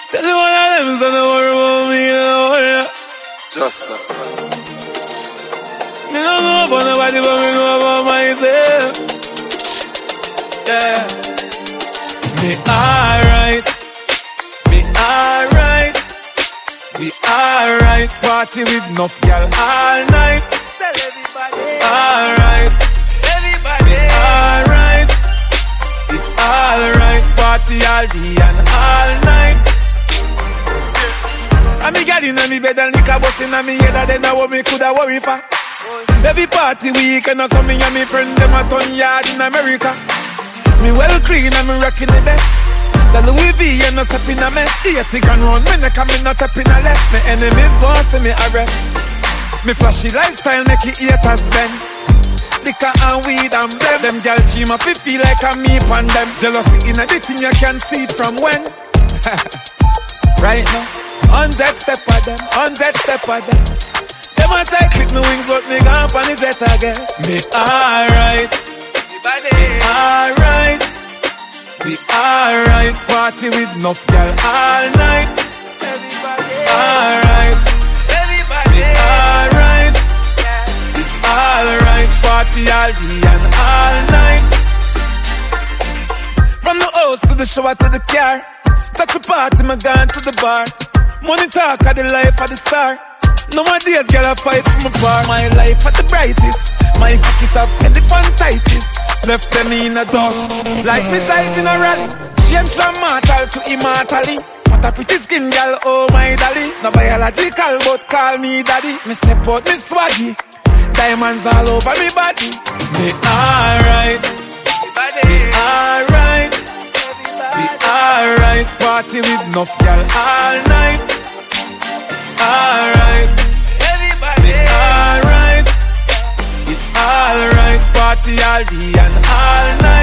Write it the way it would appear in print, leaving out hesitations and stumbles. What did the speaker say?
Tell you one of them, so don't worry about me, don't worry. Justice. Me don't know about nobody, but me know about myself. Yeah. Me alright. Me alright. We alright. Party with enough y'all all night. Tell everybody. Alright. Everybody. Me alright. It's alright. Party all day and all night. And me got in me bed and liquor bust in me head, and then I what me coulda worry for. Every party weekend, and some me and me friend them a ton yard in America. Me well clean and me rocking the best. The Louis V and no step in a mess. 80 grand round me neck and me not tapping a less. Me enemies want see me arrest. Me flashy lifestyle make it haters bend. Liquor and weed and blem. Them gal dream of it feel like I'm me upon them. Jealousy in a thing you can see it from when. Right now 100 step at them, 100 step at them. Them a try clip me wings, but me gone on the jet again. Me alright, Everybody. alright. We alright, party with enough girl all night. Everybody. Alright, Everybody. alright. Yeah. It's alright, party all day and all night. From the house to the shower to the car. Touch a party, me gone to the bar. Money talk of the life of the star. Nowadays, girl, I fight for my bar. My life at the brightest. My kick it up and the fantitis. Left them in a dust. Like me type in a rally. Change from mortal to immortally. What a pretty skin, girl, oh my dolly. No biological, but call me daddy. Me step out, me swaggy. Diamonds all over me body. Me alright. Everybody. Alright. We alright, party with enough girl all night. Alright, Everybody. alright. It's alright, party all day and all night.